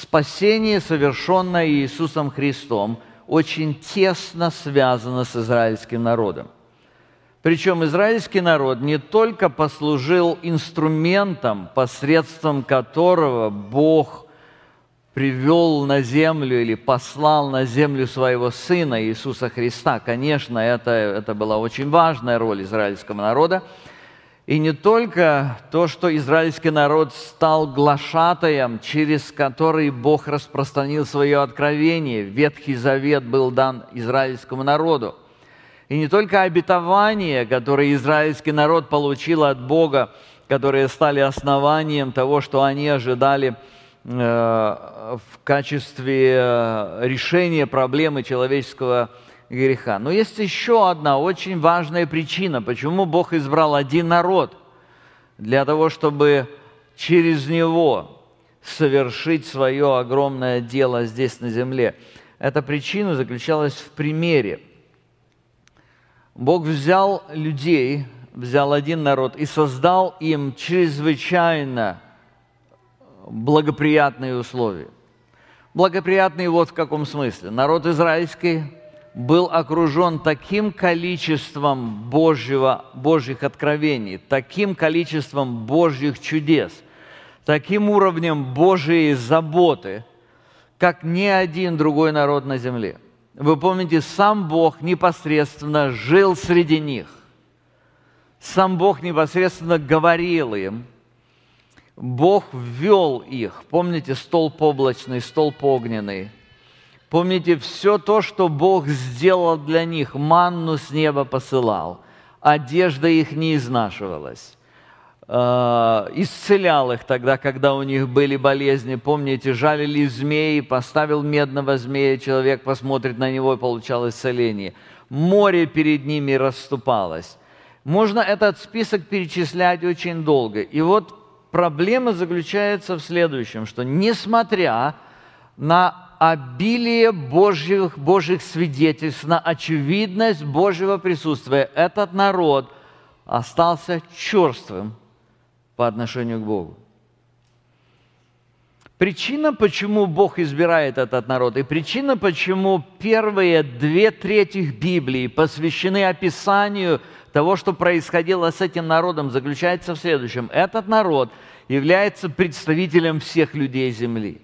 спасение, совершенное Иисусом Христом, очень тесно связано с израильским народом. Причем израильский народ не только послужил инструментом, посредством которого Бог привел на землю или послал на землю своего Сына Иисуса Христа. Конечно, это была очень важная роль израильского народа. И не только то, что израильский народ стал глашатаем, через который Бог распространил свое откровение. Ветхий Завет был дан израильскому народу. И не только обетования, которые израильский народ получил от Бога, которые стали основанием того, что они ожидали в качестве решения проблемы человеческого греха. Но есть еще одна очень важная причина, почему Бог избрал один народ, для того, чтобы через него совершить свое огромное дело здесь на земле. Эта причина заключалась в примере. Бог взял людей, взял один народ и создал им чрезвычайно благоприятные условия. Благоприятные вот в каком смысле. Народ израильский был окружен таким количеством Божьих откровений, таким количеством Божьих чудес, таким уровнем Божьей заботы, как ни один другой народ на земле. Вы помните, сам Бог непосредственно жил среди них. Сам Бог непосредственно говорил им. Бог ввел их. Помните, столб облачный, столб огненный. Помните, все то, что Бог сделал для них, манну с неба посылал, одежда их не изнашивалась, исцелял их тогда, когда у них были болезни. Помните, жалили змеи, поставил медного змея, человек посмотрит на него и получал исцеление. Море перед ними расступалось. Можно этот список перечислять очень долго. И вот проблема заключается в следующем, что несмотря на обилие Божьих свидетельств, на очевидность Божьего присутствия, этот народ остался черствым по отношению к Богу. Причина, почему Бог избирает этот народ, и причина, почему первые 2/3 Библии посвящены описанию того, что происходило с этим народом, заключается в следующем. Этот народ является представителем всех людей земли.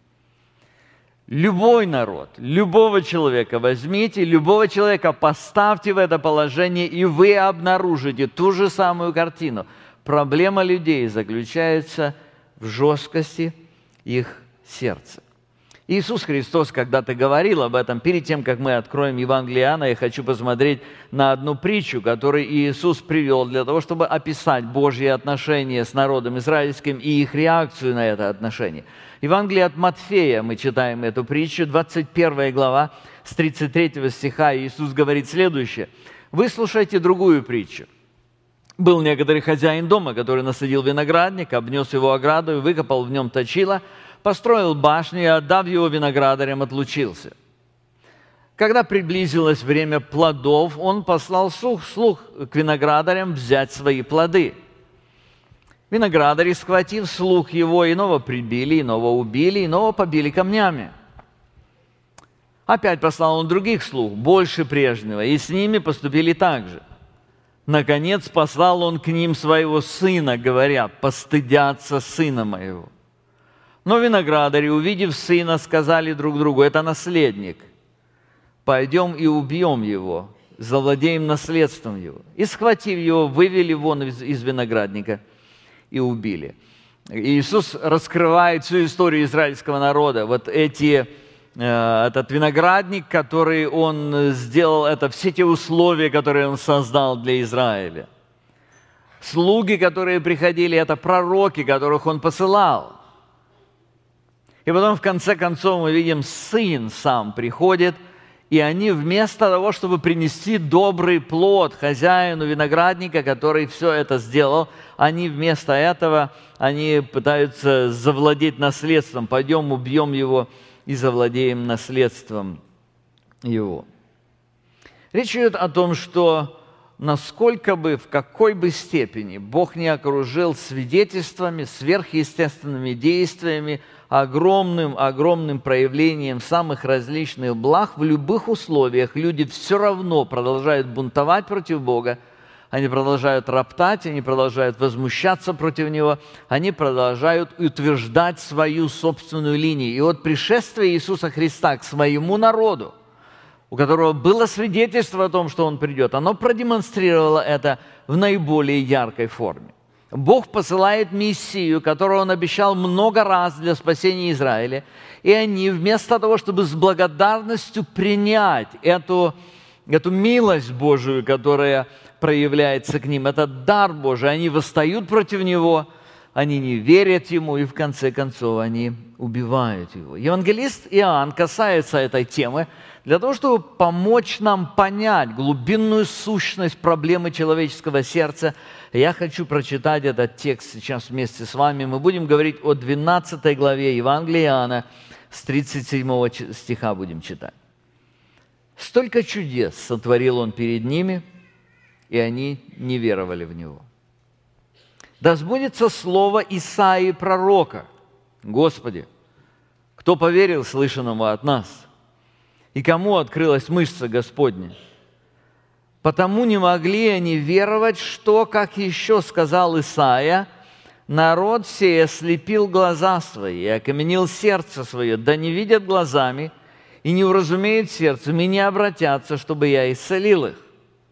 Любой народ, любого человека возьмите, любого человека поставьте в это положение, и вы обнаружите ту же самую картину. Проблема людей заключается в жесткости их сердца. Иисус Христос когда-то говорил об этом. Перед тем, как мы откроем Евангелие Иоанна, я хочу посмотреть на одну притчу, которую Иисус привел для того, чтобы описать Божьи отношения с народом израильским и их реакцию на это отношение. Евангелие от Матфея, мы читаем эту притчу, 21 глава, с 33 стиха, Иисус говорит следующее. «Выслушайте другую притчу. Был некоторый хозяин дома, который насадил виноградник, обнес его оградой, выкопал в нем точило, построил башню и, отдав его виноградарям, отлучился. Когда приблизилось время плодов, он послал слуг к виноградарям взять свои плоды. Виноградари, схватив слуг его, иного прибили, иного убили, иного побили камнями. Опять послал он других слуг, больше прежнего, и с ними поступили так же. Наконец послал он к ним своего сына, говоря: «Постыдятся сына моего». Но виноградари, увидев сына, сказали друг другу: «Это наследник. Пойдем и убьем его, завладеем наследством его». И, схватив его, вывели вон из виноградника и убили. Иисус раскрывает всю историю израильского народа. Вот этот виноградник, который он сделал, это все те условия, которые он создал для Израиля. Слуги, которые приходили, это пророки, которых он посылал. И потом, в конце концов, мы видим, сын сам приходит, и они вместо того, чтобы принести добрый плод хозяину виноградника, который все это сделал, они вместо этого, они пытаются завладеть наследством. Пойдем, убьем его и завладеем наследством его. Речь идет о том, что насколько бы, в какой бы степени Бог не окружил свидетельствами, сверхъестественными действиями, огромным проявлением самых различных благ, в любых условиях люди все равно продолжают бунтовать против Бога, они продолжают роптать, они продолжают возмущаться против Него, они продолжают утверждать свою собственную линию. И вот пришествие Иисуса Христа к своему народу, у которого было свидетельство о том, что Он придет, оно продемонстрировало это в наиболее яркой форме. Бог посылает Мессию, которого Он обещал много раз для спасения Израиля, и они вместо того, чтобы с благодарностью принять эту милость Божию, которая проявляется к ним, этот дар Божий, они восстают против Него, они не верят Ему, и в конце концов они убивают Его. Евангелист Иоанн касается этой темы для того, чтобы помочь нам понять глубинную сущность проблемы человеческого сердца. Я хочу прочитать этот текст сейчас вместе с вами. Мы будем говорить о 12 главе Евангелия Иоанна, с 37 стиха будем читать. «Столько чудес сотворил Он перед ними, и они не веровали в Него. Да сбудется слово Исаии пророка: Господи, кто поверил слышанному от нас? И кому открылась мышца Господня? Потому не могли они веровать, что, как еще сказал Исаия, народ сей ослепил глаза свои и окаменил сердце свое, да не видят глазами, и не уразумеют сердцем, и не обратятся, чтобы я исцелил их.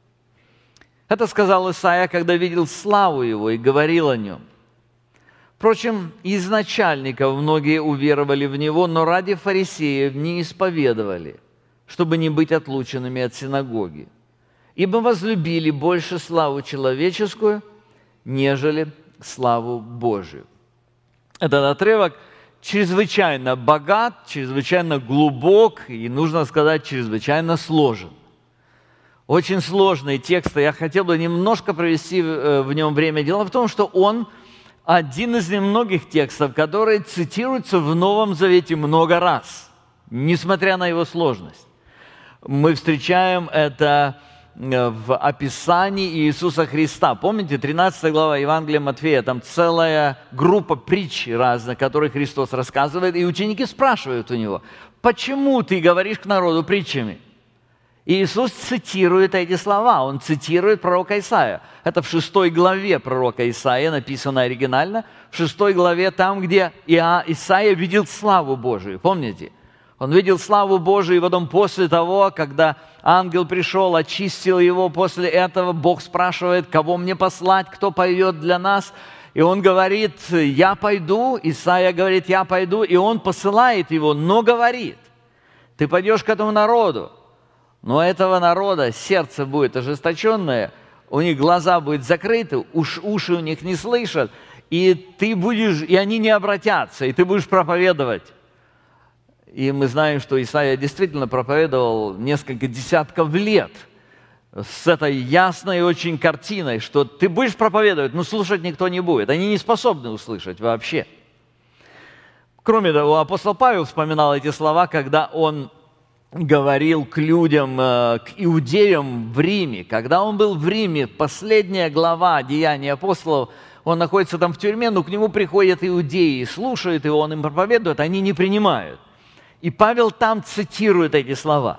Это сказал Исаия, когда видел славу Его и говорил о Нем. Впрочем, из начальников многие уверовали в Него, но ради фарисеев не исповедовали, чтобы не быть отлученными от синагоги, ибо возлюбили больше славу человеческую, нежели славу Божию». Этот отрывок чрезвычайно богат, чрезвычайно глубок и, нужно сказать, чрезвычайно сложен. Очень сложный текст, и я хотел бы немножко провести в нем время. Дело в том, что он один из немногих текстов, которые цитируются в Новом Завете много раз, несмотря на его сложность. Мы встречаем это в описании Иисуса Христа. Помните, 13 глава Евангелия Матфея, там целая группа притч разных, которые Христос рассказывает, и ученики спрашивают у Него: «Почему ты говоришь к народу притчами?» И Иисус цитирует эти слова, Он цитирует пророка Исаия. Это в 6 главе пророка Исаия, написано оригинально, в 6 главе, там, где Исаия видел славу Божию, помните? Он видел славу Божию, и потом после того, когда ангел пришел, очистил его, после этого Бог спрашивает: «Кого мне послать, кто пойдет для нас?» И он говорит: «Я пойду». Исаия говорит: «Я пойду». И он посылает его, но говорит: «Ты пойдешь к этому народу, но этого народа сердце будет ожесточенное, у них глаза будут закрыты, уши у них не слышат, и они не обратятся, и ты будешь проповедовать». И мы знаем, что Исаия действительно проповедовал несколько десятков лет с этой ясной очень картиной, что ты будешь проповедовать, но слушать никто не будет. Они не способны услышать вообще. Кроме того, апостол Павел вспоминал эти слова, когда он говорил к людям, к иудеям в Риме. Когда он был в Риме, последняя глава Деяний апостолов, он находится там в тюрьме, но к нему приходят иудеи, слушают его, он им проповедует, они не принимают. И Павел там цитирует эти слова.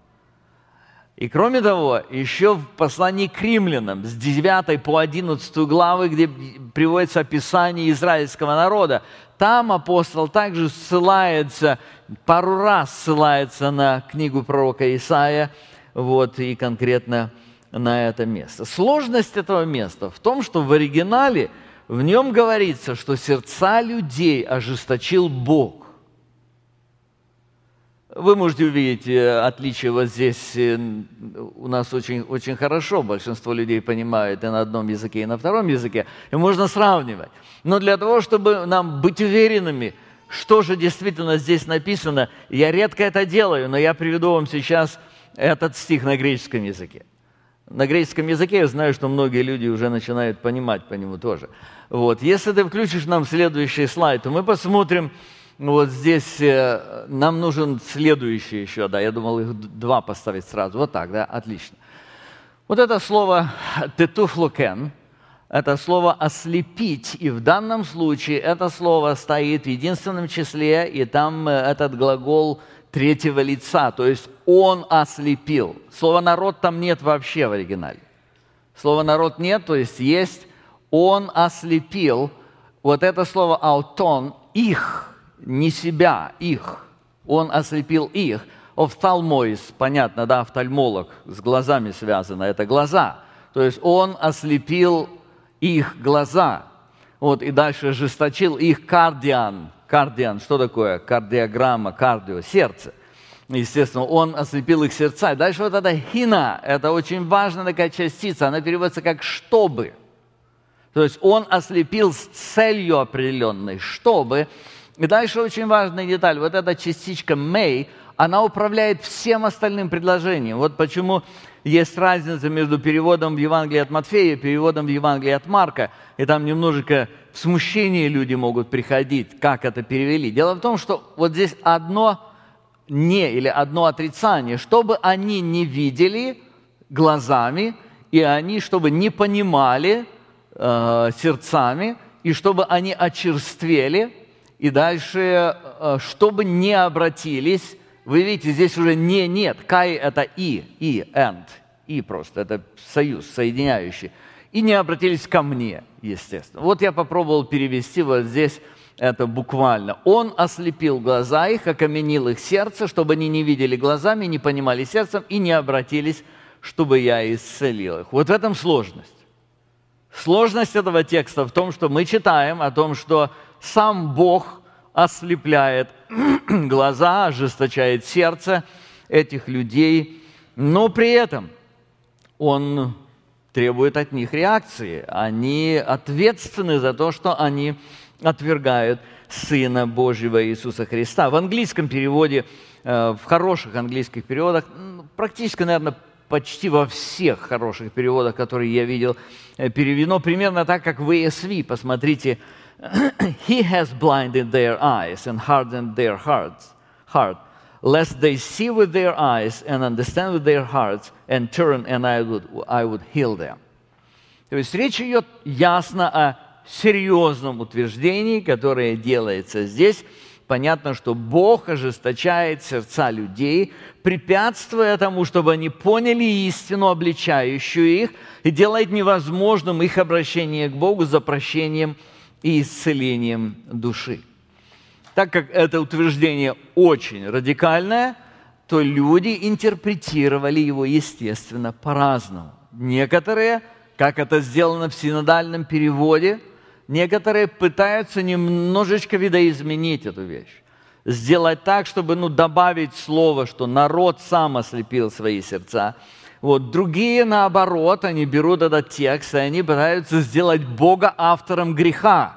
И кроме того, еще в послании к римлянам с 9 по 11 главы, где приводится описание израильского народа, там апостол также ссылается, пару раз ссылается на книгу пророка Исаия, и конкретно на это место. Сложность этого места в том, что в оригинале в нем говорится, что сердца людей ожесточил Бог. Вы можете увидеть отличие вот здесь. У нас очень, очень хорошо большинство людей понимают и на одном языке, и на втором языке, и можно сравнивать. Но для того, чтобы нам быть уверенными, что же действительно здесь написано, я редко это делаю, но я приведу вам сейчас этот стих на греческом языке. На греческом языке я знаю, что многие люди уже начинают понимать по нему тоже. Если ты включишь нам следующий слайд, то мы посмотрим. Здесь нам нужен следующий еще, я думал их два поставить сразу. Так, отлично. Вот это слово «тетуфлокен», это слово «ослепить», и в данном случае это слово стоит в единственном числе, и там этот глагол третьего лица, то есть «он ослепил». Слова «народ» там нет вообще в оригинале. Слова «народ» нет, то есть «он ослепил». Вот это слово «аутон» – «их», не себя, «их». Он ослепил их. Офтальмоис, понятно, да, офтальмолог, с глазами связано, это глаза. То есть он ослепил их глаза. Вот, и дальше ожесточил их кардиан. Кардиан, что такое? Кардиограмма, кардио, сердце. Естественно, он ослепил их сердца. И дальше вот эта хина, это очень важная такая частица, она переводится как «чтобы». То есть он ослепил с целью определенной, чтобы. И дальше очень важная деталь, вот эта частичка «may», она управляет всем остальным предложением. Вот почему есть разница между переводом в Евангелии от Матфея и переводом в Евангелии от Марка. И там немножечко в смущение люди могут приходить, как это перевели. Дело в том, что вот здесь одно «не» или одно отрицание, чтобы они не видели глазами, и они, чтобы не понимали сердцами, и чтобы они очерствели, и дальше, чтобы не обратились. Вы видите, здесь уже «не» нет. «Кай» – это «и», «and», «и» просто, это союз, соединяющий. И не обратились ко мне, естественно. Вот я попробовал перевести вот здесь это буквально. Он ослепил глаза их, окаменил их сердце, чтобы они не видели глазами, не понимали сердцем и не обратились, чтобы я исцелил их. Вот в этом сложность. Сложность этого текста в том, что мы читаем о том, что сам Бог ослепляет глаза, ожесточает сердце этих людей, но при этом Он требует от них реакции. Они ответственны за то, что они отвергают Сына Божьего Иисуса Христа. В английском переводе, в хороших английских переводах, практически, наверное, почти во всех хороших переводах, которые я видел, переведено примерно так, как в ESV. Посмотрите, He has blinded their eyes and hardened their heart, lest they see with their eyes and understand with their hearts and turn, and I would heal them. То есть речь идет ясно о серьезном утверждении, которое делается здесь. Понятно, что Бог ожесточает сердца людей, препятствуя тому, чтобы они поняли истину, обличающую их, и делает невозможным их обращение к Богу за прощением и исцелением души. Так как это утверждение очень радикальное, то люди интерпретировали его, естественно, по-разному. Некоторые, как это сделано в синодальном переводе, некоторые пытаются немножечко видоизменить эту вещь. Сделать так, чтобы добавить слово, что народ сам ослепил свои сердца. Вот. Другие, наоборот, они берут этот текст, и они пытаются сделать Бога автором греха.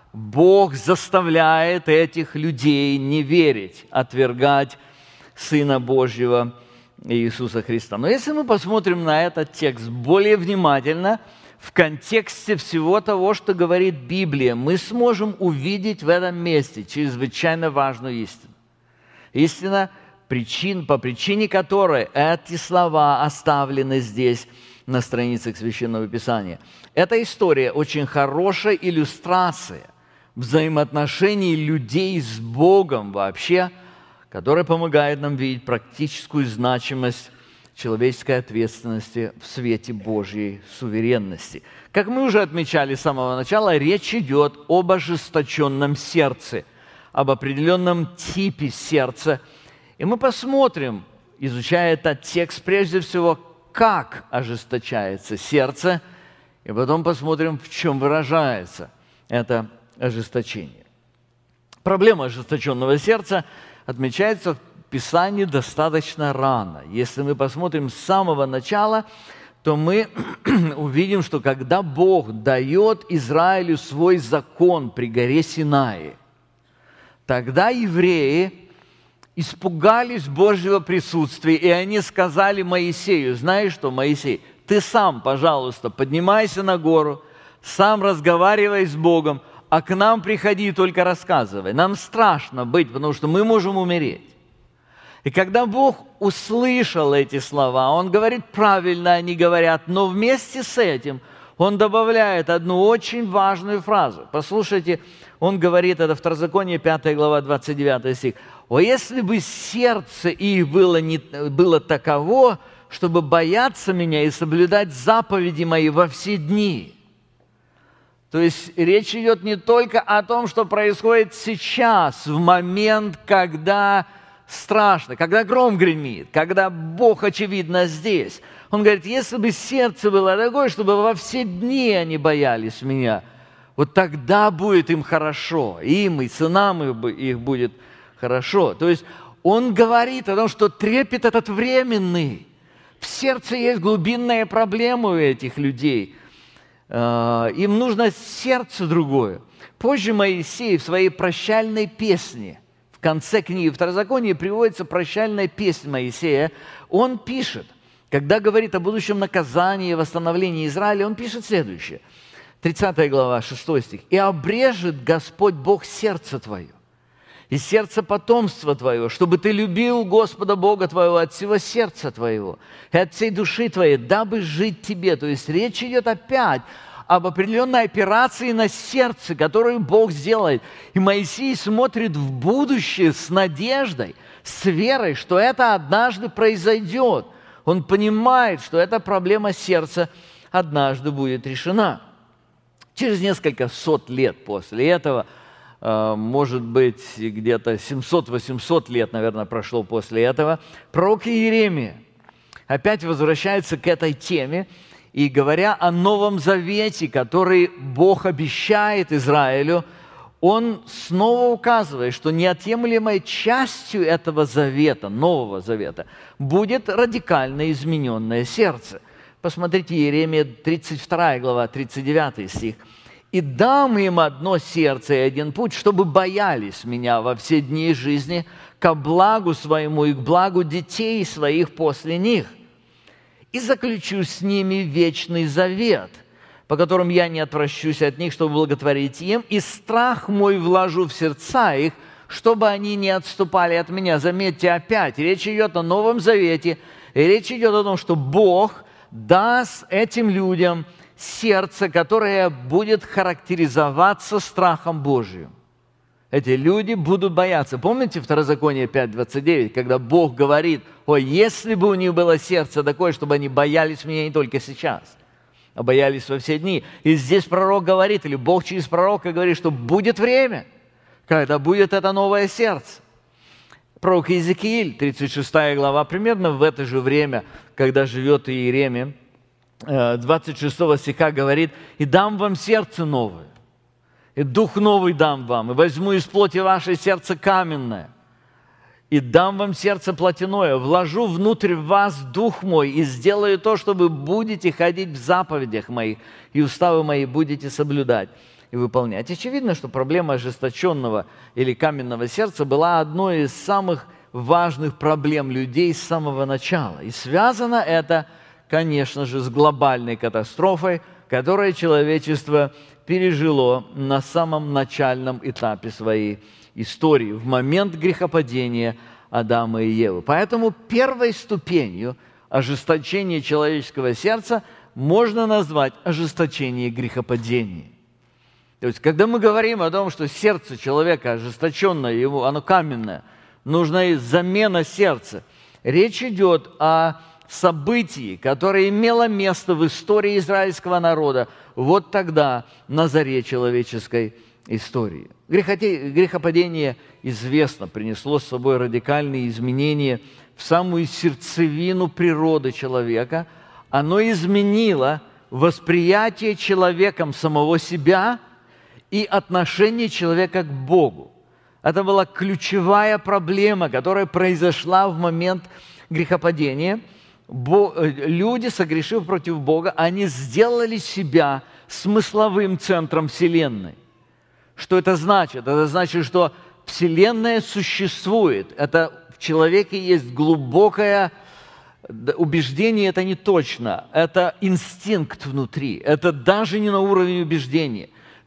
Бог заставляет этих людей не верить, отвергать Сына Божьего Иисуса Христа. Но если мы посмотрим на этот текст более внимательно, в контексте всего того, что говорит Библия, мы сможем увидеть в этом месте чрезвычайно важную истину. Истина, по причине которой эти слова оставлены здесь, на страницах Священного Писания. Эта история очень хорошая иллюстрация взаимоотношений людей с Богом вообще, которая помогает нам видеть практическую значимость человеческой ответственности в свете Божьей суверенности. Как мы уже отмечали с самого начала, речь идет об ожесточенном сердце, об определенном типе сердца. И мы посмотрим, изучая этот текст, прежде всего, как ожесточается сердце, и потом посмотрим, в чем выражается это ожесточение. Проблема ожесточенного сердца отмечается в Писании достаточно рано. Если мы посмотрим с самого начала, то мы увидим, что когда Бог дает Израилю свой закон при горе Синай, тогда евреи испугались Божьего присутствия, и они сказали Моисею: знаешь что, Моисей, ты сам, пожалуйста, поднимайся на гору, сам разговаривай с Богом, а к нам приходи и только рассказывай. Нам страшно быть, потому что мы можем умереть. И когда Бог услышал эти слова, Он говорит, правильно они говорят, но вместе с этим Он добавляет одну очень важную фразу. Послушайте, Он говорит, это Второзаконие, 5 глава, 29 стих. «О, если бы сердце их было таково, чтобы бояться Меня и соблюдать заповеди Мои во все дни». То есть речь идет не только о том, что происходит сейчас, в момент, когда страшно, когда гром гремит, когда Бог, очевидно, здесь. Он говорит, если бы сердце было такое, чтобы во все дни они боялись Меня, вот тогда будет им хорошо, им и сынам их будет хорошо. То есть Он говорит о том, что трепет этот временный. В сердце есть глубинная проблема у этих людей. Им нужно сердце другое. Позже Моисей в своей прощальной песне, в конце книги Второзакония приводится прощальная песня Моисея. Он пишет, когда говорит о будущем наказании и восстановлении Израиля, он пишет следующее. 30 глава, 6 стих. «И обрежет Господь Бог сердце твое, и сердце потомства твоего, чтобы ты любил Господа Бога твоего от всего сердца твоего и от всей души твоей, дабы жить тебе». То есть речь идет опять об определенной операции на сердце, которую Бог сделает. И Моисей смотрит в будущее с надеждой, с верой, что это однажды произойдет. Он понимает, что эта проблема сердца однажды будет решена. Через несколько сот лет после этого, может быть, где-то 700-800 лет, наверное, прошло после этого, пророк Иеремия опять возвращается к этой теме, и говоря о Новом Завете, который Бог обещает Израилю, он снова указывает, что неотъемлемой частью этого завета, Нового Завета, будет радикально измененное сердце. Посмотрите, Иеремия 32 глава, 39 стих. «И дам им одно сердце и один путь, чтобы боялись Меня во все дни жизни, ко благу своему и к благу детей своих после них. И заключу с ними вечный завет, по которым я не отвращусь от них, чтобы благотворить им, и страх мой вложу в сердца их, чтобы они не отступали от Меня». Заметьте, опять, речь идет о Новом Завете, и речь идет о том, что Бог даст этим людям сердце, которое будет характеризоваться страхом Божьим. Эти люди будут бояться. Помните Второзаконие 5:29, когда Бог говорит, о, если бы у них было сердце такое, чтобы они боялись Меня не только сейчас, а боялись во все дни. И здесь пророк говорит, или Бог через пророка говорит, что будет время, когда будет это новое сердце. Пророк Иезекииль, 36 глава, примерно в это же время, когда живет Иеремия, 26 стиха говорит, «И дам вам сердце новое, и дух новый дам вам, и возьму из плоти вашей сердце каменное, и дам вам сердце плотяное, вложу внутрь вас дух мой, и сделаю то, чтобы будете ходить в заповедях моих, и уставы мои будете соблюдать и выполнять». Очевидно, что проблема ожесточенного или каменного сердца была одной из самых важных проблем людей с самого начала. И связано это, конечно же, с глобальной катастрофой, которую человечество пережило на самом начальном этапе своей истории, в момент грехопадения Адама и Евы. Поэтому первой ступенью ожесточения человеческого сердца можно назвать ожесточение грехопадения. То есть, когда мы говорим о том, что сердце человека ожесточенное, оно каменное, нужна замена сердца, речь идет о событии, которое имело место в истории израильского народа вот тогда, на заре человеческой истории. Грехопадение, известно, принесло с собой радикальные изменения в самую сердцевину природы человека. Оно изменило восприятие человеком самого себя и отношение человека к Богу. Это была ключевая проблема, которая произошла в момент грехопадения. Люди, согрешив против Бога, они сделали себя смысловым центром Вселенной. Что это значит? Это значит, что Вселенная существует. Это в человеке есть глубокое убеждение, это не точно. Это инстинкт внутри. Это даже не на уровне убеждения.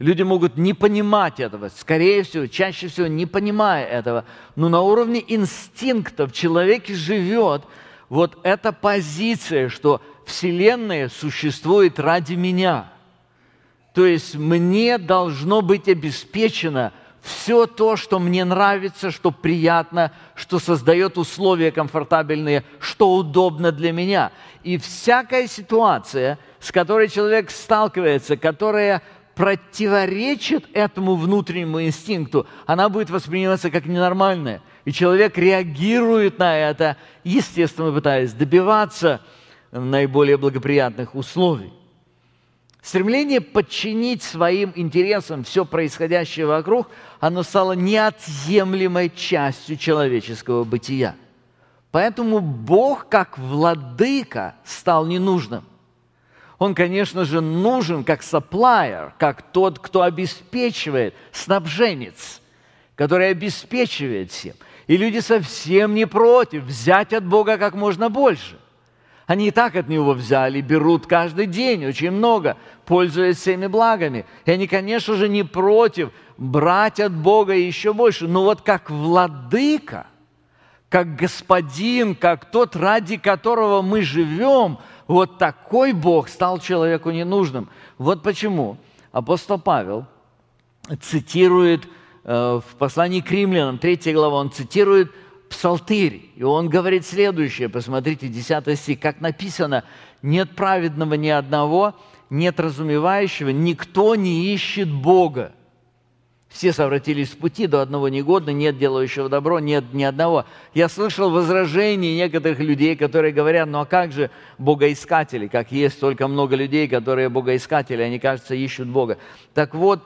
Люди могут не понимать этого, скорее всего, чаще всего не понимая этого, но на уровне инстинктов в человеке живет вот эта позиция, что Вселенная существует ради меня. То есть мне должно быть обеспечено все то, что мне нравится, что приятно, что создает условия комфортабельные, что удобно для меня. И всякая ситуация, с которой человек сталкивается, которая противоречит этому внутреннему инстинкту, она будет восприниматься как ненормальная. И человек реагирует на это, естественно, пытаясь добиваться наиболее благоприятных условий. Стремление подчинить своим интересам все происходящее вокруг, оно стало неотъемлемой частью человеческого бытия. Поэтому Бог, как владыка, стал ненужным. Он, конечно же, нужен как supplier, как тот, кто обеспечивает, снабженец, который обеспечивает всем. И люди совсем не против взять от Бога как можно больше. Они и так от Него взяли, берут каждый день очень много, пользуясь всеми благами. И они, конечно же, не против брать от Бога еще больше. Но вот как владыка, как господин, как тот, ради которого мы живем, вот такой Бог стал человеку ненужным. Вот почему апостол Павел цитирует в послании к римлянам, 3 глава, он цитирует Псалтырь, и он говорит следующее, посмотрите, 10 стих, как написано: «Нет праведного ни одного, нет разумевающего, никто не ищет Бога. Все совратились в пути, до одного негодно, нет делающего добро, нет ни одного». Я слышал возражения некоторых людей, которые говорят: ну а как же богоискатели, как есть столько много людей, которые богоискатели, они, кажется, ищут Бога. Так вот,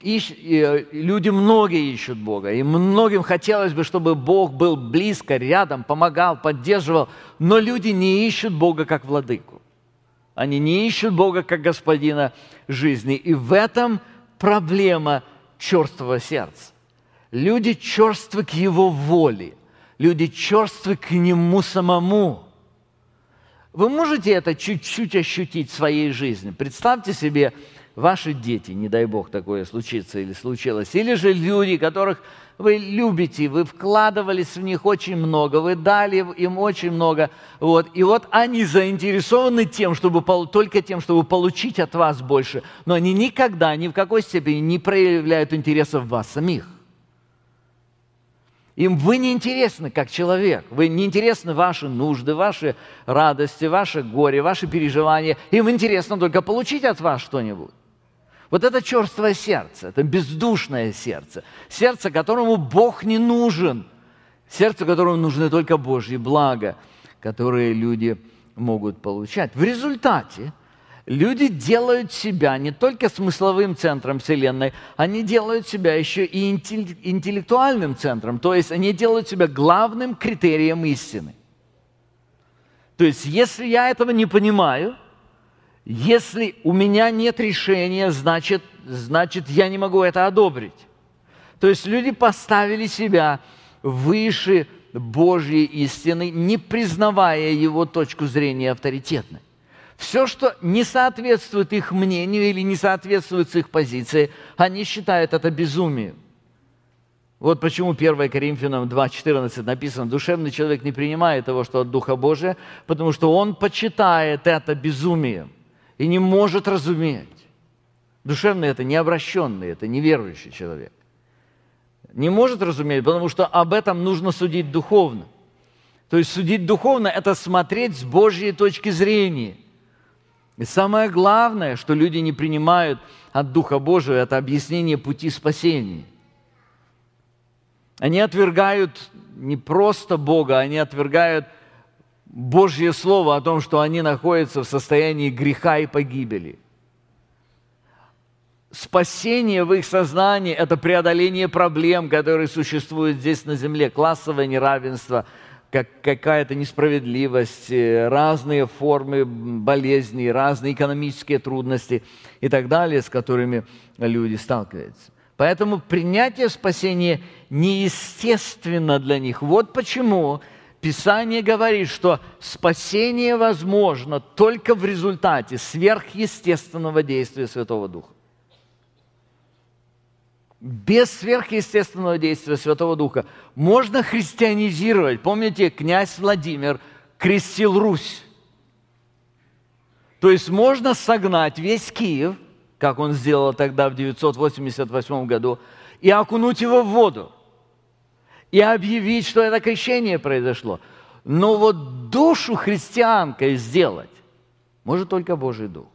люди многие ищут Бога, и многим хотелось бы, чтобы Бог был близко, рядом, помогал, поддерживал, но люди не ищут Бога как владыку. Они не ищут Бога как господина жизни, и в этом проблема черствого сердца. Люди черствы к Его воле, люди черствы к Нему самому. Вы можете это чуть-чуть ощутить в своей жизни? Представьте себе, ваши дети, не дай Бог такое случится или случилось, или же люди, которых вы любите, вы вкладывались в них очень много, вы дали им очень много, и вот они заинтересованы только тем, чтобы получить от вас больше, но они никогда, ни в какой степени не проявляют интереса в вас самих. Им вы не интересны как человек, вы не интересны ваши нужды, ваши радости, ваше горе, ваши переживания, им интересно только получить от вас что-нибудь. Вот это черствое сердце, это бездушное сердце, сердце, которому Бог не нужен, сердце, которому нужны только Божьи блага, которые люди могут получать. В результате люди делают себя не только смысловым центром Вселенной, они делают себя еще и интеллектуальным центром, то есть они делают себя главным критерием истины. То есть если я этого не понимаю, если у меня нет решения, значит, я не могу это одобрить. То есть люди поставили себя выше Божьей истины, не признавая Его точку зрения авторитетной. Все, что не соответствует их мнению или не соответствует их позиции, они считают это безумием. Вот почему 1 Коринфянам 2:14 написано: «Душевный человек не принимает того, что от Духа Божия, потому что он почитает это безумием и не может разуметь». Душевный – это необращенный, это неверующий человек. Не может разуметь, потому что об этом нужно судить духовно. То есть судить духовно – это смотреть с Божьей точки зрения. И самое главное, что люди не принимают от Духа Божия, это объяснение пути спасения. Они отвергают не просто Бога, они отвергают Божье Слово о том, что они находятся в состоянии греха и погибели. Спасение в их сознании – это преодоление проблем, которые существуют здесь на земле, классовое неравенство, какая-то несправедливость, разные формы болезней, разные экономические трудности и так далее, с которыми люди сталкиваются. Поэтому принятие спасения неестественно для них. Вот почему Писание говорит, что спасение возможно только в результате сверхъестественного действия Святого Духа. без сверхъестественного действия Святого Духа можно христианизировать. Помните, князь Владимир крестил Русь. То есть можно согнать весь Киев, как он сделал тогда в 988 году, и окунуть его в воду, и объявить, что это крещение произошло. Но вот душу христианкой сделать может только Божий Дух.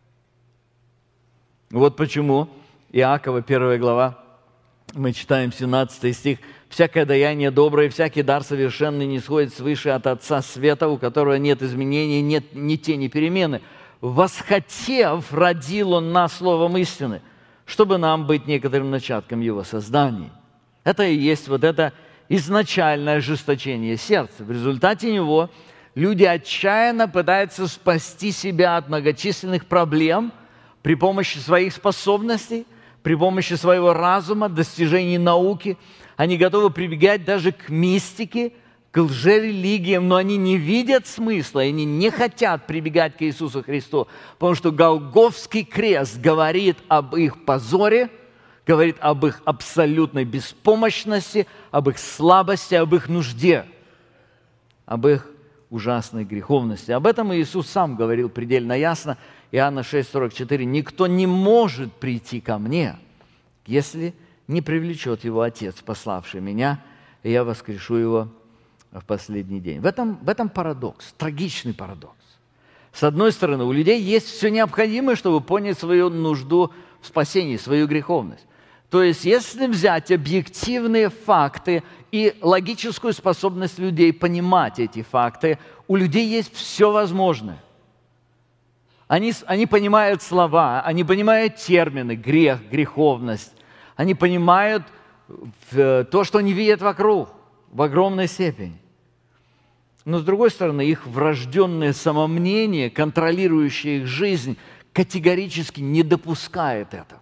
Вот почему Иакова, 1 глава, мы читаем 17 стих. «Всякое даяние доброе, всякий дар совершенный не сходит свыше от Отца Света, у которого нет изменений, нет ни тени перемены. Восхотев, родил Он нас словом истины, чтобы нам быть некоторым начатком Его созданий». Это и есть вот это изначальное ожесточение сердца. В результате него люди отчаянно пытаются спасти себя от многочисленных проблем при помощи своих способностей, при помощи своего разума, достижений науки. Они готовы прибегать даже к мистике, к лжерелигиям, но они не видят смысла, они не хотят прибегать к Иисусу Христу, потому что Голгофский крест говорит об их позоре, говорит об их абсолютной беспомощности, об их слабости, об их нужде, об их ужасной греховности. Об этом Иисус сам говорил предельно ясно. Иоанна 6:44. «Никто не может прийти ко мне, если не привлечет его Отец, пославший меня, и я воскрешу его в последний день». В этом парадокс, трагичный парадокс. С одной стороны, у людей есть все необходимое, чтобы понять свою нужду в спасении, свою греховность. То есть, если взять объективные факты и логическую способность людей понимать эти факты, у людей есть все возможное. Они понимают слова, они понимают термины, грех, греховность. Они понимают то, что они видят вокруг, в огромной степени. Но, с другой стороны, их врожденное самомнение, контролирующее их жизнь, категорически не допускает этого.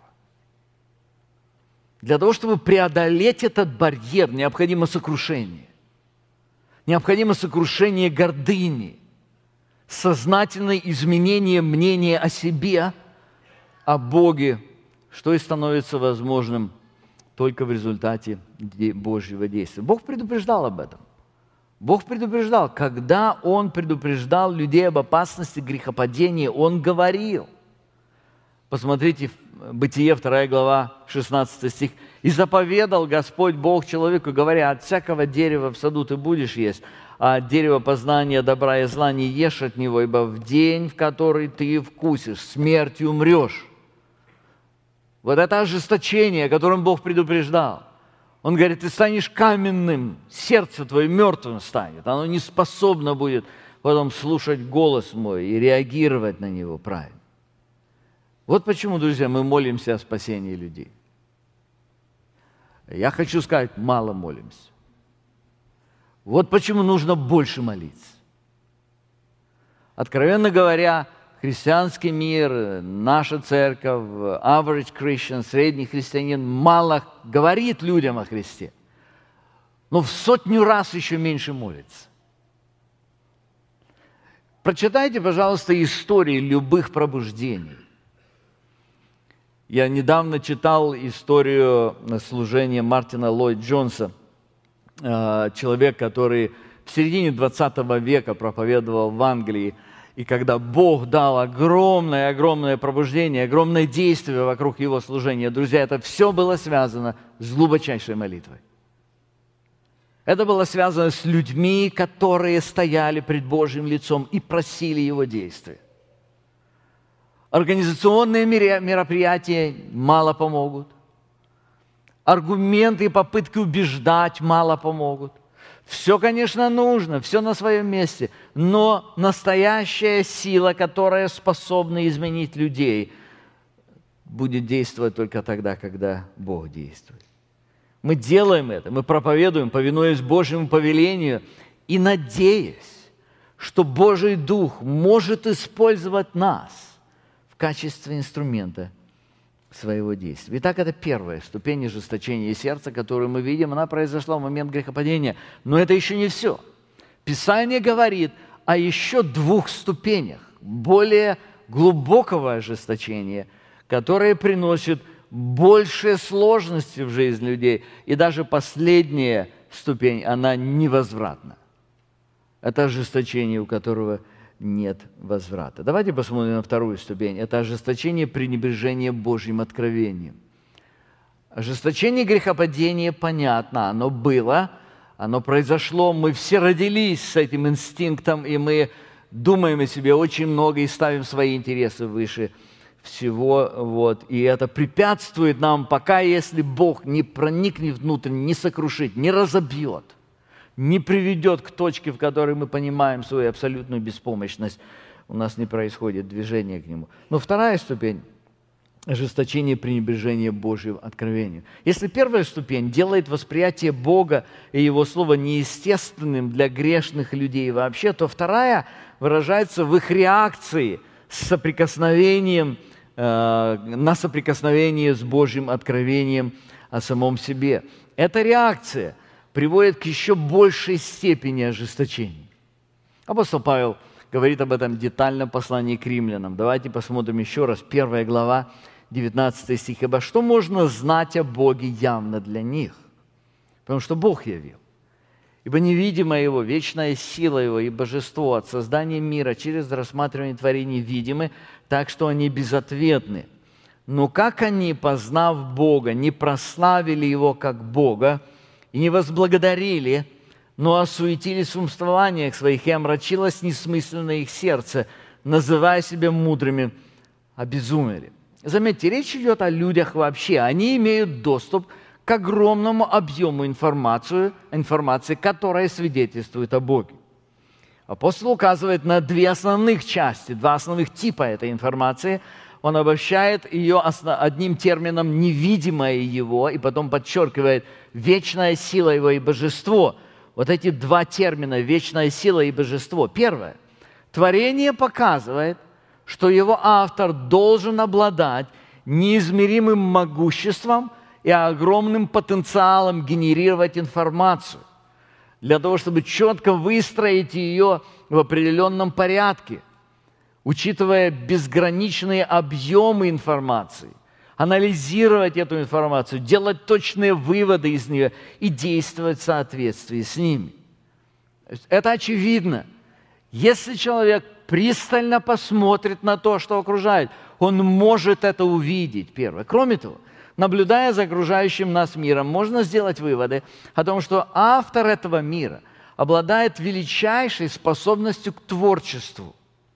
Для того, чтобы преодолеть этот барьер, необходимо сокрушение. Необходимо сокрушение гордыни, сознательное изменение мнения о себе, о Боге, что и становится возможным только в результате Божьего действия. Бог предупреждал об этом. Бог предупреждал. Когда Он предупреждал людей об опасности грехопадения, Он говорил. Посмотрите, Бытие, 2 глава, 16 стих. «И заповедал Господь Бог человеку, говоря, от всякого дерева в саду ты будешь есть, а от дерева познания добра и зла не ешь от него, ибо в день, в который ты вкусишь, смертью умрешь». Вот это ожесточение, о котором Бог предупреждал. Он говорит, ты станешь каменным, сердце твое мертвым станет, оно не способно будет потом слушать голос мой и реагировать на него правильно. Вот почему, друзья, мы молимся о спасении людей. Я хочу сказать, мало молимся. Вот почему нужно больше молиться. Откровенно говоря, христианский мир, наша церковь, average Christian, средний христианин, мало говорит людям о Христе, но в 100 раз еще меньше молится. Прочитайте, пожалуйста, истории любых пробуждений. Я недавно читал историю служения Мартина Ллойд-Джонса, человек, который в середине 20 века проповедовал в Англии, и когда Бог дал огромное пробуждение, огромное действие вокруг его служения, друзья, это все было связано с глубочайшей молитвой. Это было связано с людьми, которые стояли пред Божьим лицом и просили Его действия. Организационные мероприятия мало помогут. Аргументы и попытки убеждать мало помогут. Все, конечно, нужно, все на своем месте, но настоящая сила, которая способна изменить людей, будет действовать только тогда, когда Бог действует. Мы делаем это, мы проповедуем, повинуясь Божьему повелению и надеясь, что Божий Дух может использовать нас в качестве инструмента своего действия. Итак, это первая ступень ожесточения сердца, которую мы видим, она произошла в момент грехопадения. Но это еще не все. Писание говорит о еще 2 ступенях более глубокого ожесточения, которые приносят большие сложности в жизни людей. И даже последняя ступень, она невозвратна. Это ожесточение, у которого нет возврата. Давайте посмотрим на вторую ступень. Это ожесточение пренебрежения Божьим откровением. Ожесточение грехопадения, понятно, оно было, оно произошло, мы все родились с этим инстинктом, и мы думаем о себе очень много и ставим свои интересы выше всего. И это препятствует нам, пока если Бог не проникнет внутрь, не сокрушит, не разобьет, не приведет к точке, в которой мы понимаем свою абсолютную беспомощность, у нас не происходит движение к Нему. Но вторая ступень – ожесточение пренебрежения Божьим откровением. Если первая ступень делает восприятие Бога и Его Слова неестественным для грешных людей вообще, то вторая выражается в их реакции с соприкосновением, на соприкосновение с Божьим откровением о самом себе. Эта реакция приводит к еще большей степени ожесточения. Апостол Павел говорит об этом детально в послании к римлянам. Давайте посмотрим еще раз. 1 глава, 19 стих. «Ибо что можно знать о Боге явно для них? Потому что Бог явил. Ибо невидимая Его, вечная сила Его и божество от создания мира через рассматривание творений видимы, так что они безответны. Но как они, познав Бога, не прославили Его как Бога и не возблагодарили, но осуетились в умствованиях своих, и омрачилось несмысленно их сердце, называя себя мудрыми, обезумели». Заметьте, речь идет о людях вообще. Они имеют доступ к огромному объему информации, которая свидетельствует о Боге. Апостол указывает на две основных части, два основных типа этой информации. Он обобщает ее одним термином «невидимое Его», и потом подчеркивает «вечная сила Его и божество». Вот эти два термина «вечная сила» и «божество». Первое. Творение показывает, что его автор должен обладать неизмеримым могуществом и огромным потенциалом генерировать информацию, для того, чтобы четко выстроить ее в определенном порядке, учитывая безграничные объемы информации, анализировать эту информацию, делать точные выводы из нее и действовать в соответствии с ними. Это очевидно. Если человек пристально посмотрит на то, что окружает, он может это увидеть, первое. Кроме того, наблюдая за окружающим нас миром, можно сделать выводы о том, что автор этого мира обладает величайшей способностью к творчеству.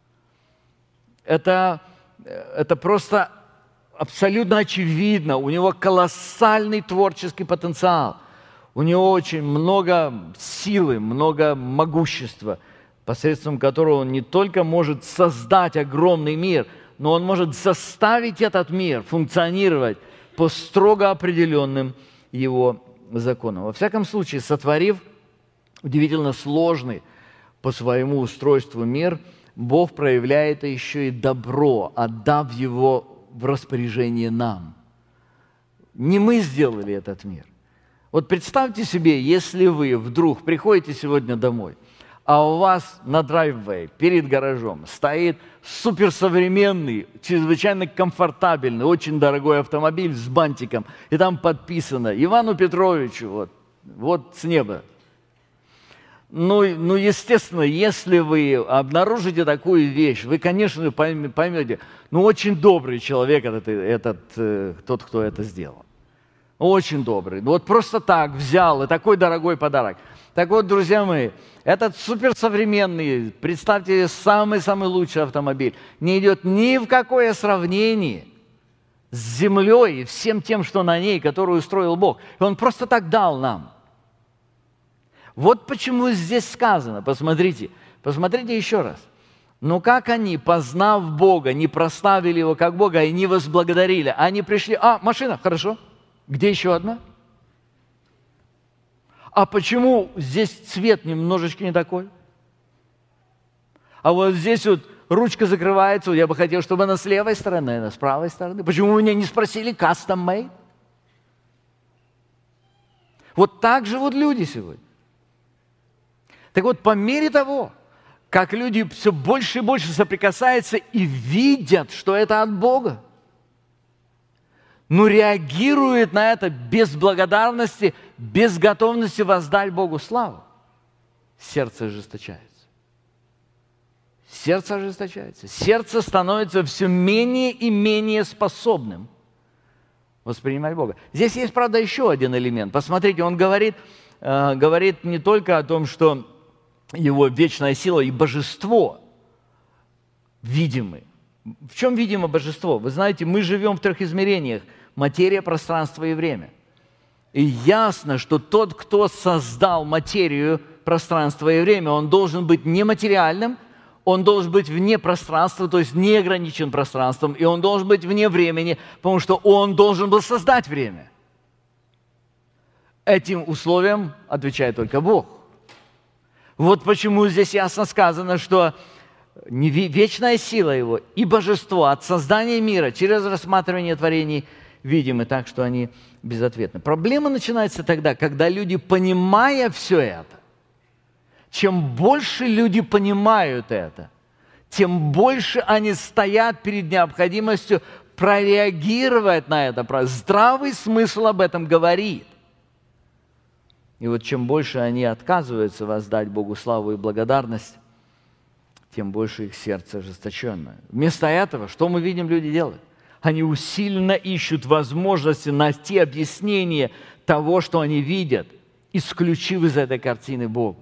Это просто абсолютно очевидно. У него колоссальный творческий потенциал. У него очень много силы, много могущества, посредством которого он не только может создать огромный мир, но он может заставить этот мир функционировать по строго определенным его законам. Во всяком случае, сотворив удивительно сложный по своему устройству мир, Бог проявляет еще и добро, отдав его в распоряжение нам. Не мы сделали этот мир. Вот представьте себе, если вы вдруг приходите сегодня домой, а у вас на драйввее перед гаражом стоит суперсовременный, чрезвычайно комфортабельный, очень дорогой автомобиль с бантиком, и там подписано «Ивану Петровичу, вот с неба». Ну, естественно, если вы обнаружите такую вещь, вы, конечно, поймете, очень добрый человек тот, кто это сделал. Очень добрый. Вот просто так взял, и такой дорогой подарок. Так вот, друзья мои, этот суперсовременный, представьте, самый-самый лучший автомобиль, не идет ни в какое сравнение с землей и всем тем, что на ней, которую устроил Бог. И Он просто так дал нам. Вот почему здесь сказано, посмотрите еще раз. Но как они, познав Бога, не прославили Его как Бога и не возблагодарили? Они пришли, машина, хорошо, где еще одна? А почему здесь цвет немножечко не такой? А вот здесь вот ручка закрывается, я бы хотел, чтобы она с левой стороны, она с правой стороны. Почему вы меня не спросили custom made? Вот так живут люди сегодня. Так вот, по мере того, как люди все больше и больше соприкасаются и видят, что это от Бога, но реагирует на это без благодарности, без готовности воздать Богу славу, сердце ожесточается. Сердце ожесточается. Сердце становится все менее и менее способным воспринимать Бога. Здесь есть, правда, еще один элемент. Посмотрите, он говорит не только о том, что его вечная сила и божество видимы. В чем видимо божество? Вы знаете, мы живем в трех измерениях: материя, пространство и время. И ясно, что тот, кто создал материю, пространство и время, он должен быть нематериальным, он должен быть вне пространства, то есть не ограничен пространством, и он должен быть вне времени, потому что он должен был создать время. Этим условием отвечает только Бог. Вот почему здесь ясно сказано, что вечная сила Его и божество от создания мира через рассматривание творений видимы так, что они безответны. Проблема начинается тогда, когда люди, понимая все это, чем больше люди понимают это, тем больше они стоят перед необходимостью прореагировать на это. Здравый смысл об этом говорит. И вот чем больше они отказываются воздать Богу славу и благодарность, тем больше их сердце ожесточенное. Вместо этого, что мы видим, люди делают? Они усиленно ищут возможности найти объяснение того, что они видят, исключив из этой картины Бога.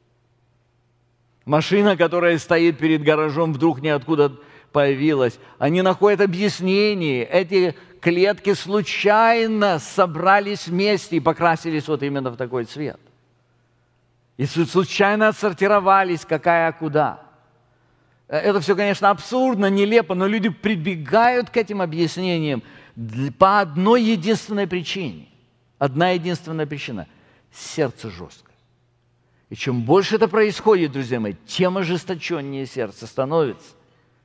Машина, которая стоит перед гаражом, вдруг ниоткуда появилась. Они находят объяснение. Эти клетки случайно собрались вместе и покрасились вот именно в такой цвет. И случайно отсортировались, какая куда. Это все, конечно, абсурдно, нелепо, но люди прибегают к этим объяснениям по одной единственной причине. Одна единственная причина – сердце жесткое. И чем больше это происходит, друзья мои, тем ожесточеннее сердце становится.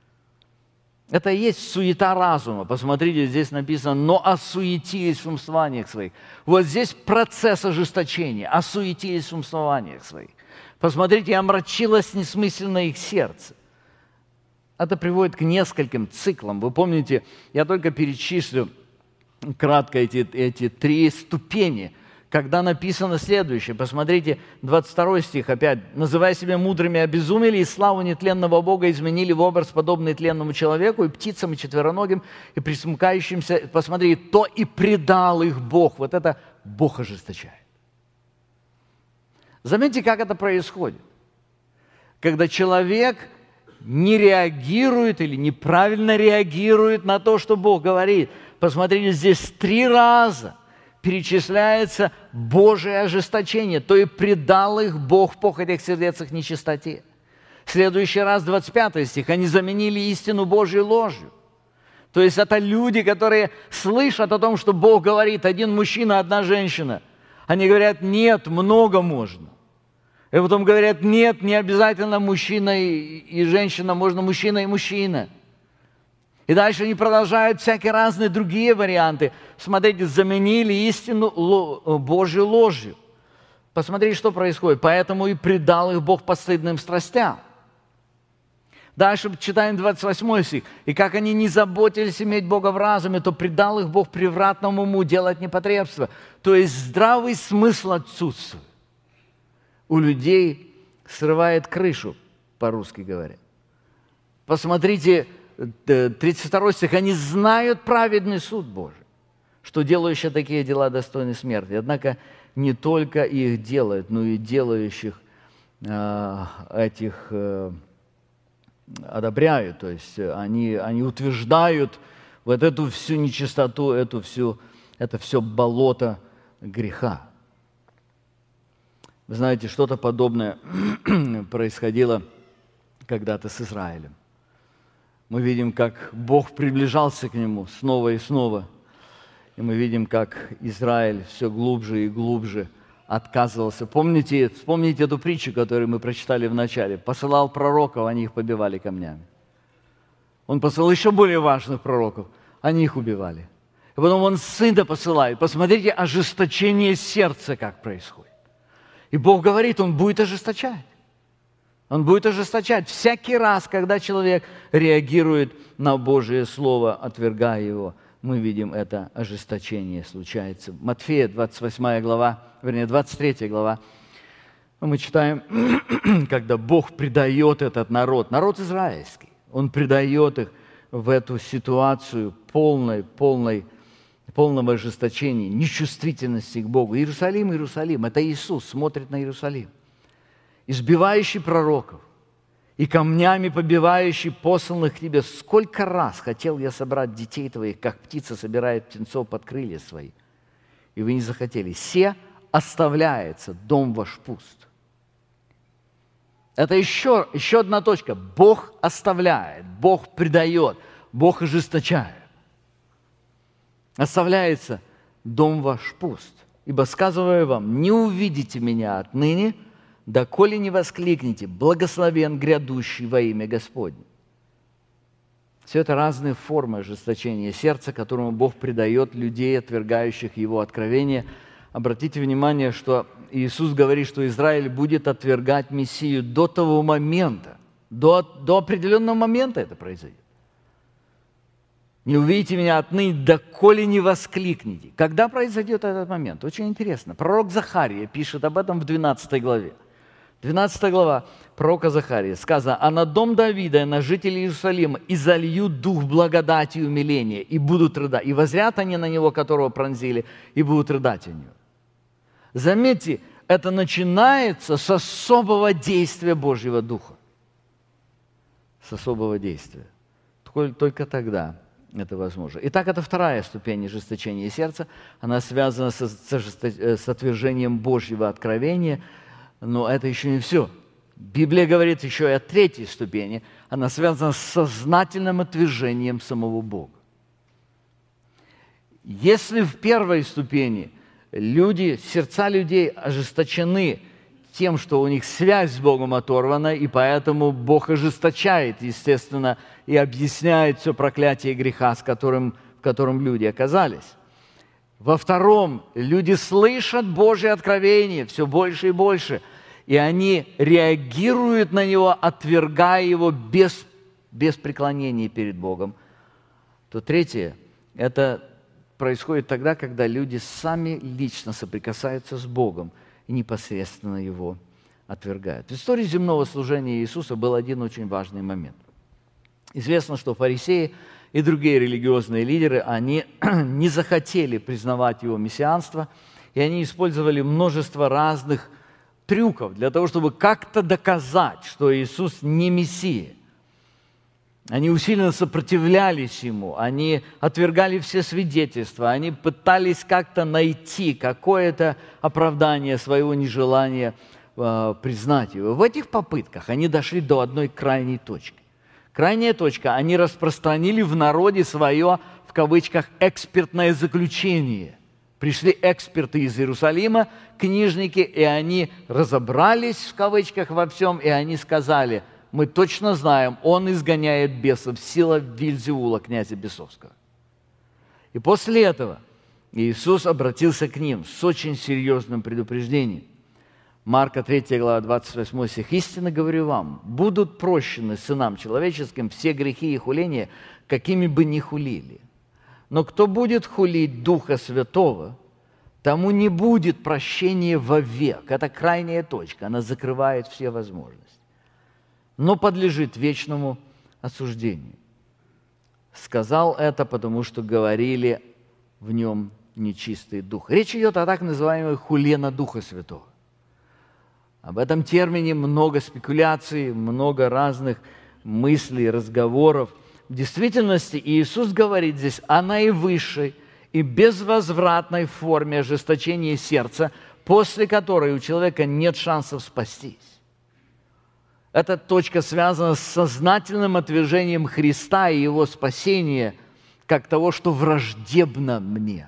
Это и есть суета разума. Посмотрите, здесь написано: «но осуетились в умствованиях своих». Вот здесь процесс ожесточения, осуетились в умствованиях своих. Посмотрите, омрачилось несмысленно их сердце. Это приводит к нескольким циклам. Вы помните, я только перечислю кратко эти три ступени, когда написано следующее. Посмотрите, 22 стих опять. «Называя себя мудрыми, обезумели, и славу нетленного Бога изменили в образ, подобный тленному человеку, и птицам, и четвероногим, и присмыкающимся». Посмотрите, «то и предал их Бог». Вот это Бог ожесточает. Заметьте, как это происходит. Когда человек не реагирует или неправильно реагирует на то, что Бог говорит. Посмотрите, здесь 3 раза перечисляется Божие ожесточение, то и предал их Бог в похотях сердец их нечистоте. В следующий раз, 25 стих, они заменили истину Божью ложью. То есть это люди, которые слышат о том, что Бог говорит: один мужчина, одна женщина. Они говорят: нет, много можно. И потом говорят: нет, не обязательно мужчина и женщина, можно мужчина и мужчина. И дальше они продолжают всякие разные другие варианты. Смотрите, заменили истину Божью ложью. Посмотрите, что происходит. «Поэтому и предал их Бог постыдным страстям». Дальше читаем 28 стих. «И как они не заботились иметь Бога в разуме, то предал их Бог превратному уму делать непотребство». То есть здравый смысл отсутствует. У людей срывает крышу, по-русски говоря. Посмотрите, 32 стих. «Они знают праведный суд Божий, что делающие такие дела достойны смерти. Однако не только их делают, но и делающих этих одобряют». То есть они утверждают вот эту всю нечистоту, это все болото греха. Вы знаете, что-то подобное происходило когда-то с Израилем. Мы видим, как Бог приближался к нему снова и снова. И мы видим, как Израиль все глубже и глубже отказывался. Вспомните эту притчу, которую мы прочитали в начале. Посылал пророков, они их побивали камнями. Он посылал еще более важных пророков, они их убивали. И потом он сына посылает. Посмотрите, ожесточение сердца как происходит. И Бог говорит, он будет ожесточать. Он будет ожесточать всякий раз, когда человек реагирует на Божие Слово, отвергая его. мы видим это ожесточение случается. Матфея 28 глава, вернее 23 глава, мы читаем, когда Бог предает этот народ израильский, Он предает их в эту ситуацию полного ожесточения, нечувствительности к Богу. Иерусалим, Иерусалим, это Иисус смотрит на Иерусалим, избивающий пророков и камнями побивающий посланных к тебе. Сколько раз хотел я собрать детей твоих, как птица собирает птенцов под крылья свои, и вы не захотели. Се оставляется дом ваш пуст. Это еще одна точка. Бог оставляет, Бог предает, Бог ожесточает. Оставляется дом ваш пуст. Ибо сказываю вам, не увидите меня отныне, доколе не воскликнете: благословен грядущий во имя Господне. Все это разные формы ожесточения сердца, которому Бог предает людей, отвергающих Его откровения. Обратите внимание, что Иисус говорит, что Израиль будет отвергать Мессию до того момента, до определенного момента это произойдет. Не увидите меня отныне, доколе не воскликнете. Когда произойдет этот момент? Очень интересно. Пророк Захария пишет об этом в 12 главе. 12 глава пророка Захария сказано: «А на дом Давида и на жителей Иерусалима изолью дух благодати и умиления, и будут рыдать, и возрят они на него, которого пронзили, и будут рыдать о нем». Заметьте, это начинается с особого действия Божьего Духа. С особого действия. Только тогда это возможно. Итак, это вторая ступень ожесточения сердца. Она связана с отвержением Божьего откровения. Но это еще не все. Библия говорит еще и о третьей ступени. Она связана с сознательным отвержением самого Бога. Если в первой ступени сердца людей ожесточены тем, что у них связь с Богом оторвана, и поэтому Бог ожесточает, естественно, и объясняет все проклятие греха, в котором люди оказались. Во втором, люди слышат Божье откровение все больше и больше, и они реагируют на него, отвергая его без преклонения перед Богом. То третье, это происходит тогда, когда люди сами лично соприкасаются с Богом и непосредственно его отвергают. В истории земного служения Иисуса был один очень важный момент. Известно, что фарисеи и другие религиозные лидеры, они не захотели признавать его мессианство, и они использовали множество разных трюков для того, чтобы как-то доказать, что Иисус не Мессия. Они усиленно сопротивлялись Ему, они отвергали все свидетельства, они пытались как-то найти какое-то оправдание своего нежелания признать Его. В этих попытках они дошли до одной крайней точки. Крайняя точка, они распространили в народе свое, в кавычках, экспертное заключение. Пришли эксперты из Иерусалима, книжники, и они разобрались, в кавычках, во всем, и они сказали: мы точно знаем, он изгоняет бесов, сила Вельзевула, князя бесовского. И после этого Иисус обратился к ним с очень серьезным предупреждением. Марка 3 глава, 28 стих. «Истинно говорю вам, будут прощены сынам человеческим все грехи и хуления, какими бы ни хулили. Но кто будет хулить Духа Святого, тому не будет прощения вовек». Это крайняя точка, она закрывает все возможности. Но подлежит вечному осуждению. Сказал это, потому что говорили в нем нечистый дух. Речь идет о так называемой хуле на Духа Святого. Об этом термине много спекуляций, много разных мыслей, разговоров. В действительности Иисус говорит здесь о наивысшей и безвозвратной форме ожесточения сердца, после которой у человека нет шансов спастись. Эта точка связана с сознательным отвержением Христа и Его спасения, как того, что враждебно мне.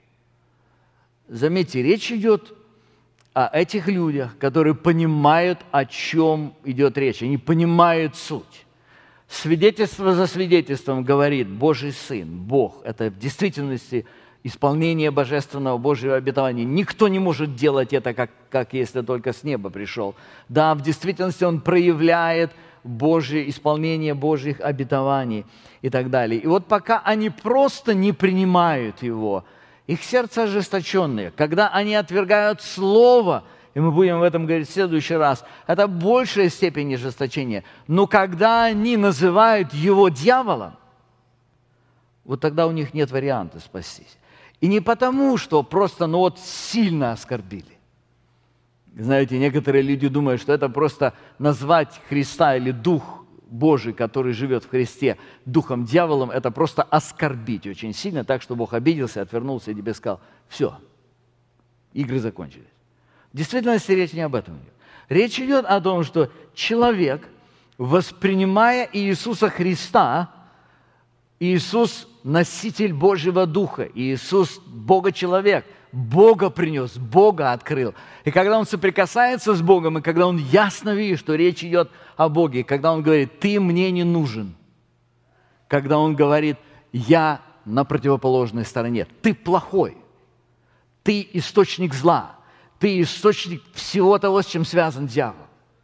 Заметьте, речь идет о этих людях, которые понимают, о чем идет речь. Они понимают суть. Свидетельство за свидетельством говорит Божий Сын, Бог. Это в действительности исполнение божественного Божьего обетования. Никто не может делать это, как если только с неба пришел. Да, в действительности Он проявляет исполнение Божьих обетований и так далее. И вот пока они просто не принимают Его, их сердце ожесточенное. Когда они отвергают Слово, и мы будем об этом говорить в следующий раз, это большая степень ожесточения. Но когда они называют Его дьяволом, вот тогда у них нет варианта спастись. И не потому, что просто сильно оскорбили. Знаете, некоторые люди думают, что это просто назвать Христа или Дух Божий, который живет в Христе, духом дьяволом, это просто оскорбить очень сильно, так что Бог обиделся, отвернулся и тебе сказал: все, игры закончились. В действительности речь не об этом идет. Речь идет о том, что человек, воспринимая Иисуса Христа, Иисус – носитель Божьего Духа, Иисус – Бога-человек, Бога принес, Бога открыл. И когда он соприкасается с Богом, и когда он ясно видит, что речь идет о Боге, и когда он говорит: «Ты мне не нужен», когда он говорит: «Я на противоположной стороне», «Ты плохой», «Ты источник зла», «Ты источник всего того, с чем связан дьявол».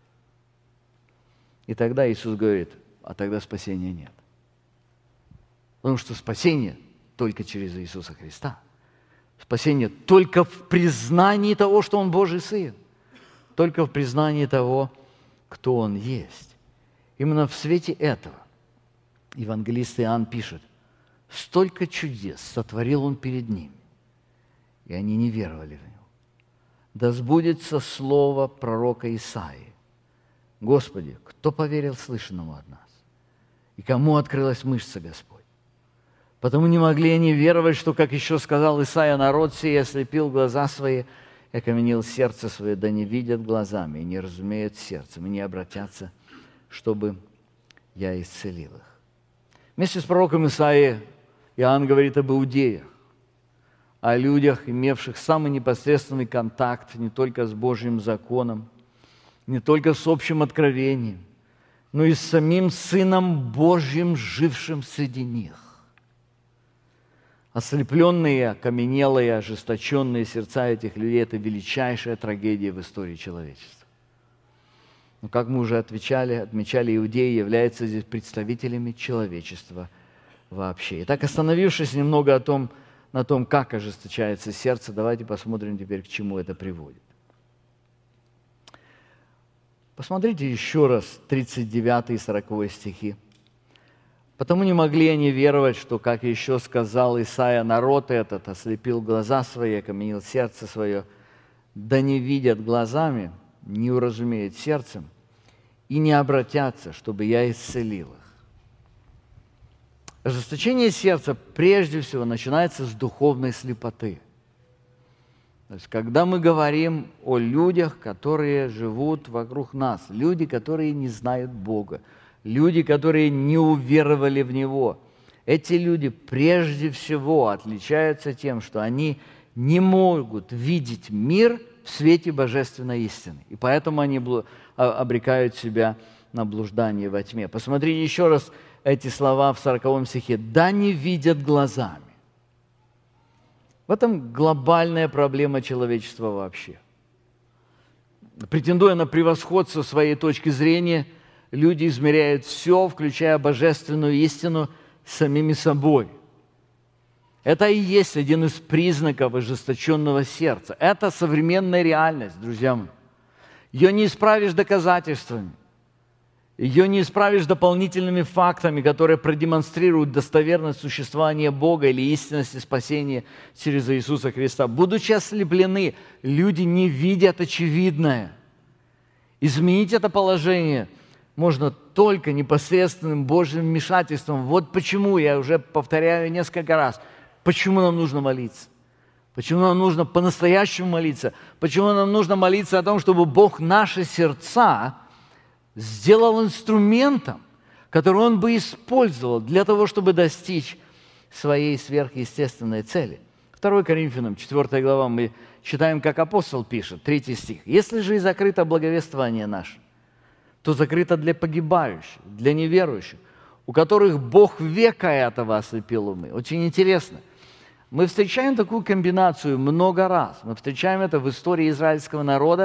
И тогда Иисус говорит: а тогда спасения нет. Потому что спасение только через Иисуса Христа. Спасение только в признании того, что Он Божий Сын. Только в признании того, кто Он есть. Именно в свете этого евангелист Иоанн пишет: столько чудес сотворил Он перед ними, и они не веровали в Него. Да сбудется слово пророка Исаии: Господи, кто поверил слышанному от нас? И кому открылась мышца Господь? Потому не могли они веровать, что, как еще сказал Исаия, народ сей ослепил глаза свои и окаменил сердце свое, да не видят глазами, и не разумеют сердцем, и не обратятся, чтобы я исцелил их. Вместе с пророком Исаией Иоанн говорит об иудеях, о людях, имевших самый непосредственный контакт не только с Божьим законом, не только с общим откровением, но и с самим Сыном Божьим, жившим среди них. Ослепленные, окаменелые, ожесточенные сердца этих людей – это величайшая трагедия в истории человечества. Но, как мы уже отмечали, иудеи являются здесь представителями человечества вообще. Итак, остановившись немного на том, как ожесточается сердце, давайте посмотрим теперь, к чему это приводит. Посмотрите еще раз 39 и 40 стихи. «Потому не могли они веровать, что, как еще сказал Исаия, народ этот ослепил глаза свои, окаменил сердце свое, да не видят глазами, не уразумеют сердцем, и не обратятся, чтобы я исцелил их». Ожесточение сердца прежде всего начинается с духовной слепоты. То есть, когда мы говорим о людях, которые живут вокруг нас, люди, которые не знают Бога, люди, которые не уверовали в Него, эти люди прежде всего отличаются тем, что они не могут видеть мир в свете божественной истины. И поэтому они обрекают себя на блуждание во тьме. Посмотрите еще раз эти слова в 40 стихе. «Да не видят глазами». В этом глобальная проблема человечества вообще. Претендуя на превосходство своей точки зрения, люди измеряют все, включая божественную истину, самими собой. Это и есть один из признаков ожесточенного сердца. Это современная реальность, друзья мои. Ее не исправишь доказательствами. Ее не исправишь дополнительными фактами, которые продемонстрируют достоверность существования Бога или истинности спасения через Иисуса Христа. Будучи ослеплены, люди не видят очевидное. Изменить это положение можно только непосредственным Божьим вмешательством. Вот почему, я уже повторяю несколько раз, почему нам нужно молиться. Почему нам нужно по-настоящему молиться. Почему нам нужно молиться о том, чтобы Бог наши сердца сделал инструментом, который Он бы использовал для того, чтобы достичь своей сверхъестественной цели. 2 Коринфянам, 4 глава, мы читаем, как апостол пишет, 3 стих. «Если же и закрыто благовествование наше, то закрыто для погибающих, для неверующих, у которых Бог века этого ослепил умы». Очень интересно. Мы встречаем такую комбинацию много раз. Мы встречаем это в истории израильского народа,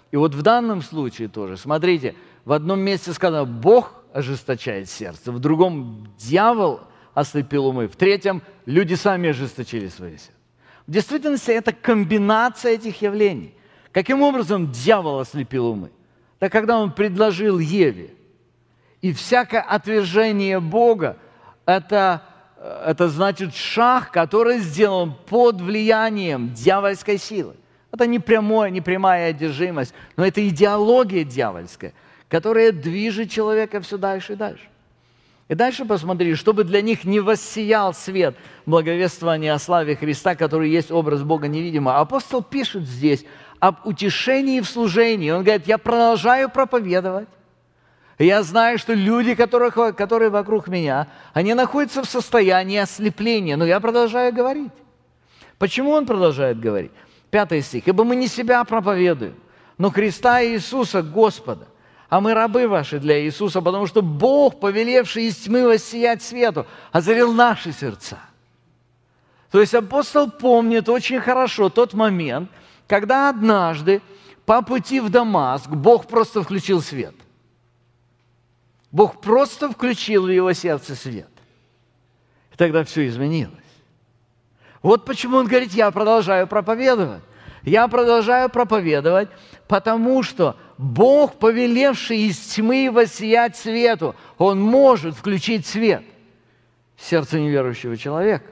И вот в данном случае тоже, смотрите, в одном месте сказано, Бог ожесточает сердце, в другом дьявол ослепил умы, в третьем люди сами ожесточили свои сердца. В действительности это комбинация этих явлений. Каким образом дьявол ослепил умы? Так когда он предложил Еве, и всякое отвержение Бога, это значит шаг, который сделан под влиянием дьявольской силы. Это не прямая одержимость, но это идеология дьявольская, которая движет человека все дальше и дальше. И дальше посмотри, чтобы для них не воссиял свет благовествования о славе Христа, который есть образ Бога невидимого. Апостол пишет здесь об утешении в служении. Он говорит, я продолжаю проповедовать. Я знаю, что люди, которые вокруг меня, они находятся в состоянии ослепления, но я продолжаю говорить. Почему он продолжает говорить? 5 стих. «Ибо мы не себя проповедуем, но Христа и Иисуса Господа. А мы рабы ваши для Иисуса, потому что Бог, повелевший из тьмы воссиять свету, озарил наши сердца». То есть апостол помнит очень хорошо тот момент, когда однажды по пути в Дамаск Бог просто включил свет. Бог просто включил в его сердце свет. И тогда все изменилось. Вот почему он говорит, я продолжаю проповедовать. Я продолжаю проповедовать, потому что Бог, повелевший из тьмы воссиять свету, Он может включить свет в сердце неверующего человека.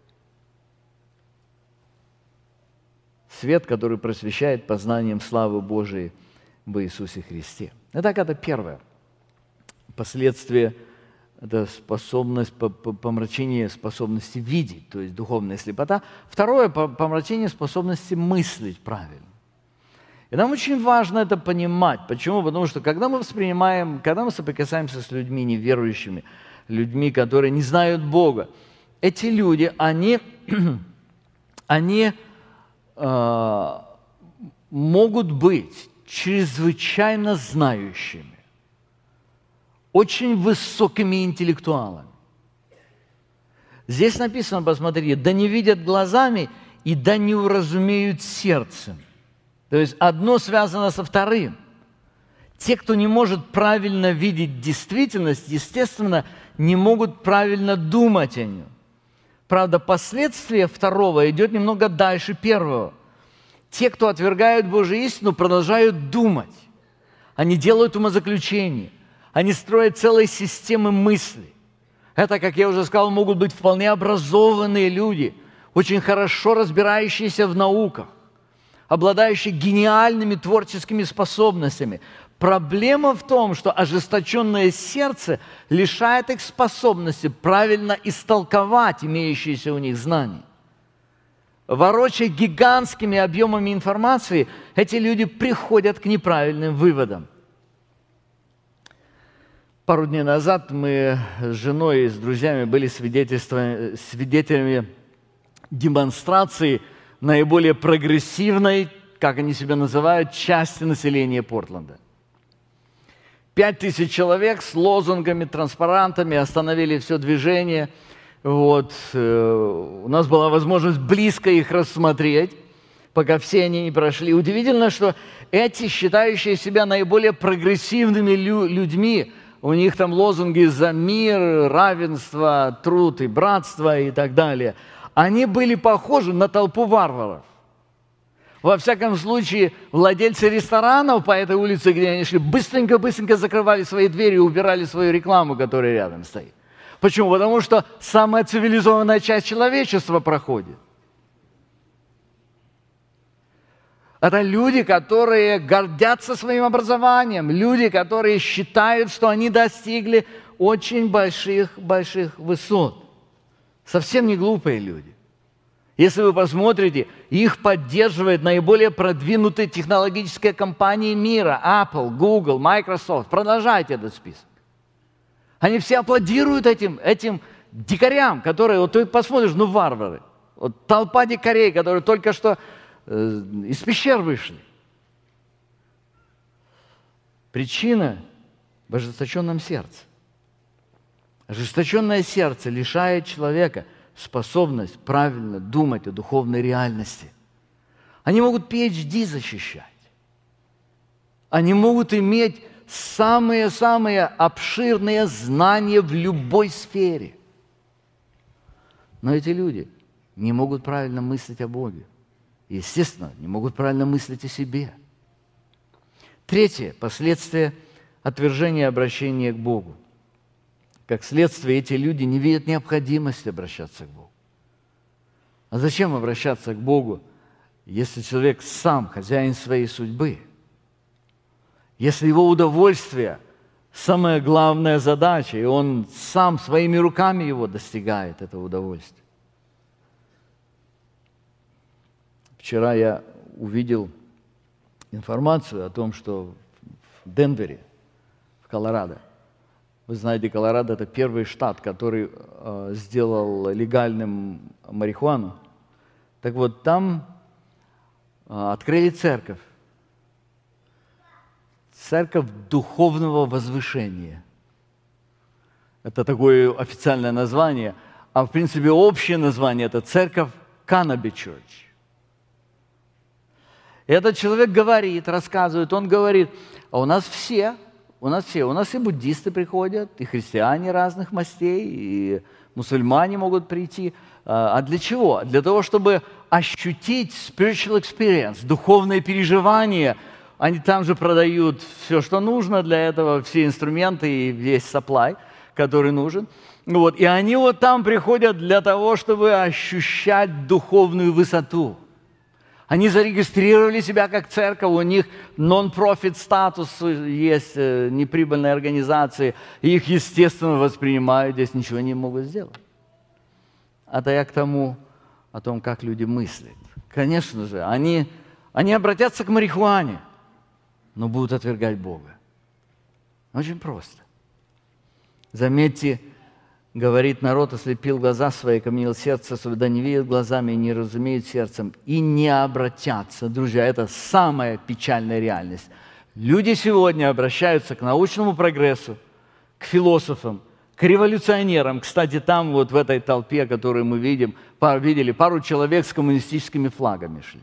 Свет, который просвещает познанием славы Божией в Иисусе Христе. Итак, это первое. Последствие – это способность, помрачение способности видеть, то есть духовная слепота. Второе – помрачение способности мыслить правильно. И нам очень важно это понимать. Почему? Потому что когда мы соприкасаемся с людьми неверующими, людьми, которые не знают Бога, эти люди, они могут быть чрезвычайно знающими, очень высокими интеллектуалами. Здесь написано, посмотрите, да не видят глазами и да не уразумеют сердцем. То есть одно связано со вторым. Те, кто не может правильно видеть действительность, естественно, не могут правильно думать о нем. Правда, последствие второго идет немного дальше первого. Те, кто отвергают Божию истину, продолжают думать. Они делают умозаключения. Они строят целые системы мыслей. Это, как я уже сказал, могут быть вполне образованные люди, очень хорошо разбирающиеся в науках, обладающие гениальными творческими способностями. Проблема в том, что ожесточенное сердце лишает их способности правильно истолковать имеющиеся у них знания. Ворочая гигантскими объемами информации, эти люди приходят к неправильным выводам. Пару дней назад мы с женой и с друзьями были свидетелями демонстрации наиболее прогрессивной, как они себя называют, части населения Портленда. 5000 человек с лозунгами, транспарантами остановили все движение. У нас была возможность близко их рассмотреть, пока все они не прошли. Удивительно, что эти, считающие себя наиболее прогрессивными людьми, у них там лозунги за мир, равенство, труд и братство и так далее. Они были похожи на толпу варваров. Во всяком случае, владельцы ресторанов по этой улице, где они шли, быстренько закрывали свои двери и убирали свою рекламу, которая рядом стоит. Почему? Потому что самая цивилизованная часть человечества проходит. Это люди, которые гордятся своим образованием, люди, которые считают, что они достигли очень больших высот. Совсем не глупые люди. Если вы посмотрите, их поддерживают наиболее продвинутые технологические компании мира: Apple, Google, Microsoft. Продолжайте этот список. Они все аплодируют этим дикарям, которые, вот ты посмотришь, варвары. Вот толпа дикарей, которые только что из пещер вышли. Причина в ожесточенном сердце. Ожесточенное сердце лишает человека способность правильно думать о духовной реальности. Они могут PhD защищать. Они могут иметь самые-самые обширные знания в любой сфере. Но эти люди не могут правильно мыслить о Боге. Естественно, не могут правильно мыслить о себе. Третье – последствия отвержения и обращения к Богу. Как следствие, эти люди не видят необходимости обращаться к Богу. А зачем обращаться к Богу, если человек сам хозяин своей судьбы? Если его удовольствие – самая главная задача, и он сам своими руками его достигает, этого удовольствия. Вчера я увидел информацию о том, что в Денвере, в Колорадо, вы знаете, Колорадо – это первый штат, который сделал легальным марихуану. Так вот, там открыли церковь. Церковь духовного возвышения. Это такое официальное название. А в принципе общее название – это церковь Canopy Church. И этот человек говорит, рассказывает, он говорит, а у нас и буддисты приходят, и христиане разных мастей, и мусульмане могут прийти. А для чего? Для того, чтобы ощутить spiritual experience, духовное переживание. Они там же продают все, что нужно для этого, все инструменты и весь supply, который нужен. Вот. И они вот там приходят для того, чтобы ощущать духовную высоту. Они зарегистрировали себя как церковь, у них non-profit статус есть, неприбыльные организации, и их, естественно, воспринимают, здесь ничего не могут сделать. Это я к тому, о том, как люди мыслят. Конечно же, они обратятся к марихуане, но будут отвергать Бога. Очень просто. Заметьте, говорит народ, ослепил глаза свои, каменил сердце свое, да не видят глазами и не разумеют сердцем, и не обратятся. Друзья, это самая печальная реальность. Люди сегодня обращаются к научному прогрессу, к философам, к революционерам. Кстати, там вот в этой толпе, которую мы видели, пару человек с коммунистическими флагами шли.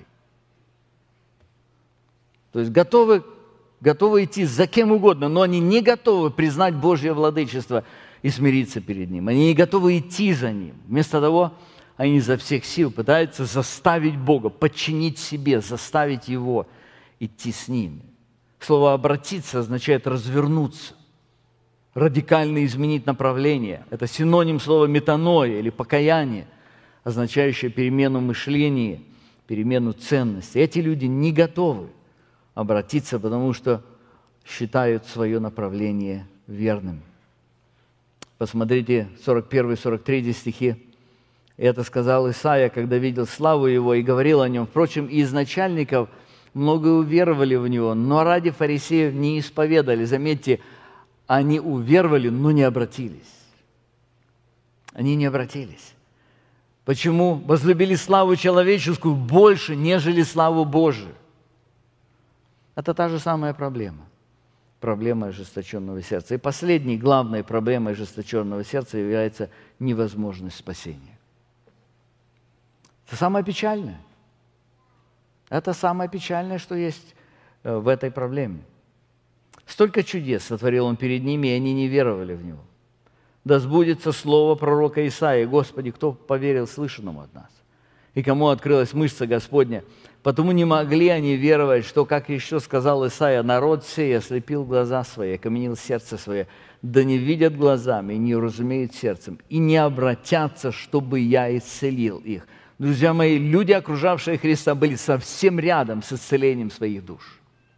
То есть готовы идти за кем угодно, но они не готовы признать Божье владычество и смириться перед Ним. Они не готовы идти за Ним. Вместо того, они изо всех сил пытаются заставить Бога, подчинить себе, заставить Его идти с ними. Слово «обратиться» означает развернуться, радикально изменить направление. Это синоним слова «метаноя» или «покаяние», означающее перемену мышления, перемену ценностей. Эти люди не готовы обратиться, потому что считают свое направление верным. Посмотрите 41-43 стихи. «Это сказал Исаия, когда видел славу Его и говорил о Нем. Впрочем, и из начальников много уверовали в Него, но ради фарисеев не исповедали». Заметьте, они уверовали, но не обратились. Они не обратились. Почему? Возлюбили славу человеческую больше, нежели славу Божию. Это та же самая проблема. Проблема ожесточенного сердца. И последней, главной проблемой ожесточенного сердца является невозможность спасения. Это самое печальное. Это самое печальное, что есть в этой проблеме. Столько чудес сотворил Он перед ними, и они не веровали в Него. Да сбудется слово пророка Исаии: «Господи, кто поверил слышанному от нас? И кому открылась мышца Господня? Потому не могли они веровать, что, как еще сказал Исаия, народ сей ослепил глаза свои, окаменил сердце свое, да не видят глазами, и не разумеют сердцем, и не обратятся, чтобы я исцелил их». Друзья мои, люди, окружавшие Христа, были совсем рядом с исцелением своих душ.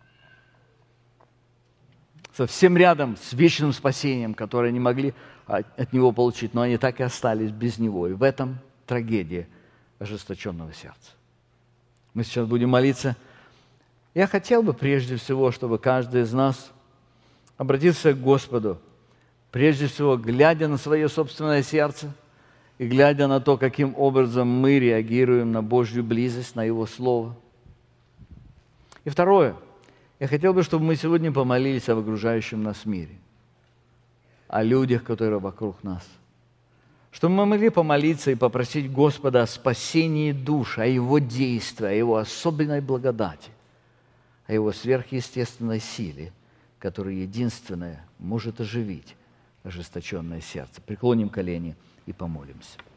Совсем рядом с вечным спасением, которое они могли от Него получить, но они так и остались без Него. И в этом трагедия ожесточенного сердца. Мы сейчас будем молиться. Я хотел бы прежде всего, чтобы каждый из нас обратился к Господу, прежде всего, глядя на свое собственное сердце и глядя на то, каким образом мы реагируем на Божью близость, на Его Слово. И второе. Я хотел бы, чтобы мы сегодня помолились об окружающем нас мире, о людях, которые вокруг нас. Чтобы мы могли помолиться и попросить Господа о спасении душ, о Его действии, о Его особенной благодати, о Его сверхъестественной силе, которая единственная может оживить ожесточенное сердце. Преклоним колени и помолимся.